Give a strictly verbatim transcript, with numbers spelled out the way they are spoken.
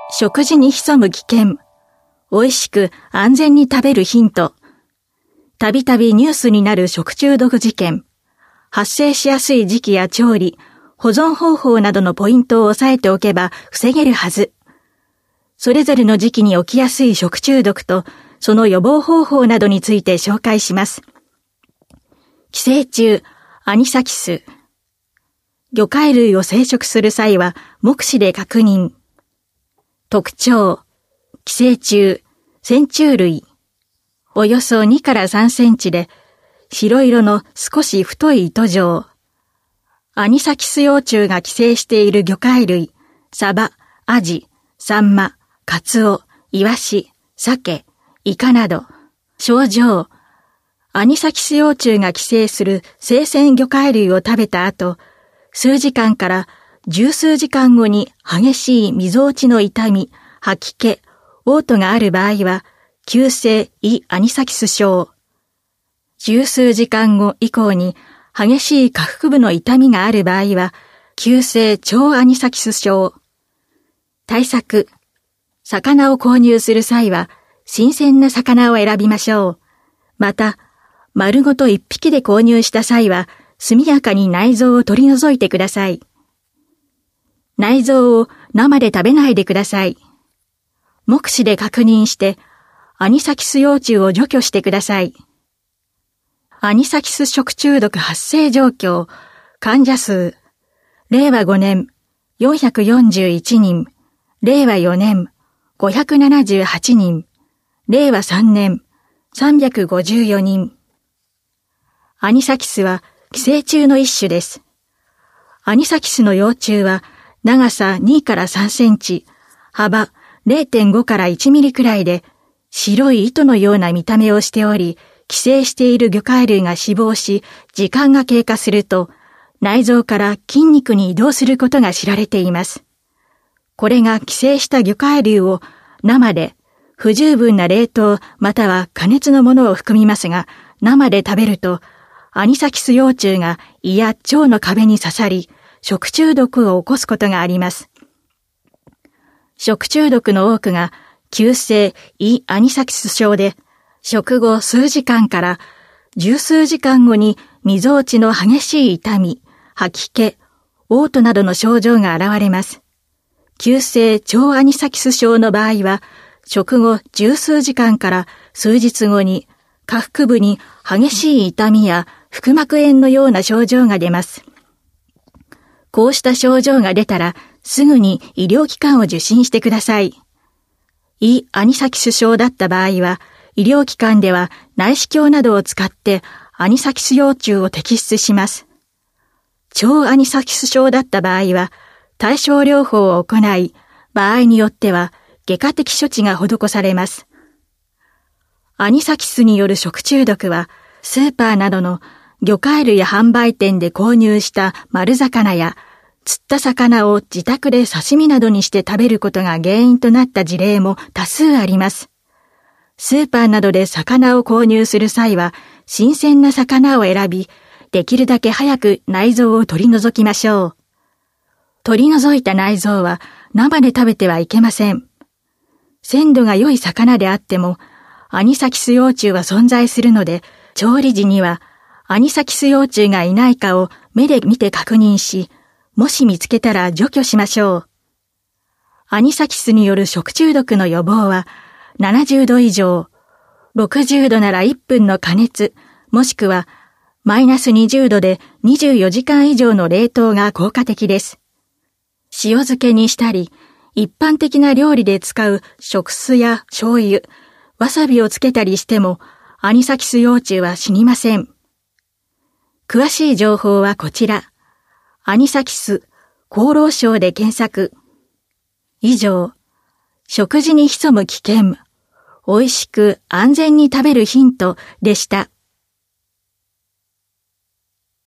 食事に潜む危険。美味しく安全に食べるヒント。たびたびニュースになる食中毒事件。発生しやすい時期や調理、保存方法などのポイントを押さえておけば防げるはず。それぞれの時期に起きやすい食中毒と、その予防方法などについて紹介します。寄生虫、アニサキス。魚介類を生殖する際は目視で確認。特徴、寄生虫、線虫類。およそにからさんセンチで、白色の少し太い糸状。アニサキス幼虫が寄生している魚介類、サバ、アジ、サンマ、カツオ、イワシ、サケ、イカなど。症状、アニサキス幼虫が寄生する生鮮魚介類を食べた後、数時間から十数時間後に激しいみぞおちの痛み、吐き気、嘔吐がある場合は、急性胃アニサキス症。十数時間後以降に激しい下腹部の痛みがある場合は、急性腸アニサキス症。対策。魚を購入する際は、新鮮な魚を選びましょう。また、丸ごと一匹で購入した際は、速やかに内臓を取り除いてください。内臓を生で食べないでください。目視で確認して、アニサキス幼虫を除去してください。アニサキス食中毒発生状況、患者数、れいわごねん、よんひゃくよんじゅういちにん、れいわよねん、ごひゃくななじゅうはちにん、れいわさんねん、さんびゃくごじゅうよにん。アニサキスは寄生虫の一種です。アニサキスの幼虫は長さにからさんセンチ、幅 れいてんごからいちミリくらいで、白い糸のような見た目をしており、寄生している魚介類が死亡し、時間が経過すると、内臓から筋肉に移動することが知られています。これが寄生した魚介類を生で、不十分な冷凍または加熱のものを含みますが、生で食べると、アニサキス幼虫が胃や腸の壁に刺さり、食中毒を起こすことがあります。食中毒の多くが、急性胃アニサキス症で、食後数時間から十数時間後にみぞおちの激しい痛み、吐き気、嘔吐などの症状が現れます。急性腸アニサキス症の場合は、食後十数時間から数日後に下腹部に激しい痛みや腹膜炎のような症状が出ます。こうした症状が出たらすぐに医療機関を受診してください。胃アニサキス症だった場合は、医療機関では内視鏡などを使ってアニサキス幼虫を摘出します。腸アニサキス症だった場合は、対症療法を行い、場合によっては外科的処置が施されます。アニサキスによる食中毒は、スーパーなどの魚介類や販売店で購入した丸魚や釣った魚を自宅で刺身などにして食べることが原因となった事例も多数あります。スーパーなどで魚を購入する際は、新鮮な魚を選び、できるだけ早く内臓を取り除きましょう。取り除いた内臓は生で食べてはいけません。鮮度が良い魚であっても、アニサキス幼虫は存在するので、調理時にはアニサキス幼虫がいないかを目で見て確認し、もし見つけたら除去しましょう。アニサキスによる食中毒の予防は、ななじゅうど以上、ろくじゅうどならいっぷんの加熱、もしくはマイナスにじゅうどでにじゅうよじかん以上の冷凍が効果的です。塩漬けにしたり、一般的な料理で使う食酢や醤油、わさびをつけたりしても、アニサキス幼虫は死にません。詳しい情報はこちら。アニサキス、厚労省で検索。以上、食事に潜む危険、美味しく安全に食べるヒントでした。